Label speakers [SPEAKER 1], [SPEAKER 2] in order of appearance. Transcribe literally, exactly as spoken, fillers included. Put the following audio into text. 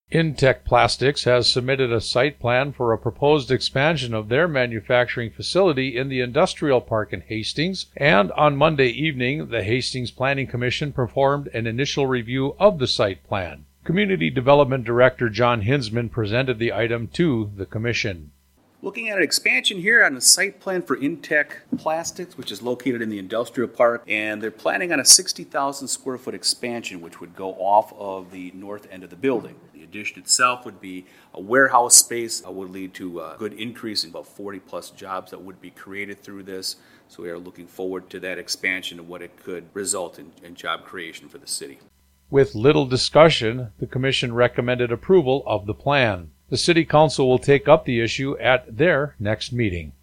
[SPEAKER 1] Intech Plastics has submitted a site plan for a proposed expansion of their manufacturing facility in the industrial park in Hastings, and on Monday evening, the Hastings Planning Commission performed an initial review of the site plan. Community Development Director John Hinsman presented the item to the Commission.
[SPEAKER 2] Looking at an expansion here on the site plan for Intech Plastics, which is located in the industrial park, and they're planning on a sixty thousand square foot expansion, which would go off of the north end of the building. The addition itself would be a warehouse space, uh, would lead to a good increase in about forty plus jobs that would be created through this. So we are looking forward to that expansion and what it could result in, in job creation for the city.
[SPEAKER 1] With little discussion, the Commission recommended approval of the plan. The City Council will take up the issue at their next meeting.